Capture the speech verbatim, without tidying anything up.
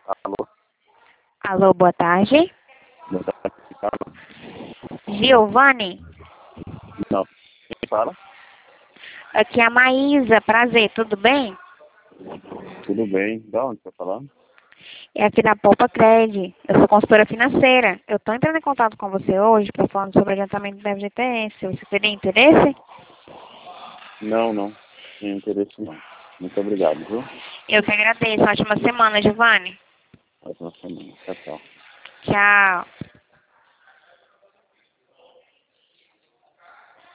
Alô? Alô, boa tarde. Boa tarde, quem fala? Giovanni? Não. Quem fala? Aqui é a Maísa, prazer, tudo bem? Tudo bem. Da onde você está falando? É aqui da Poupa Cred. Eu sou consultora financeira. Eu estou entrando em contato com você hoje para falar sobre adiantamento do F G T S. Você teria interesse? Não, não. Sem interesse não. Muito obrigado, viu? Eu que agradeço. Ótima semana, Giovanni. Ótima semana. Tchau, tchau. Tchau.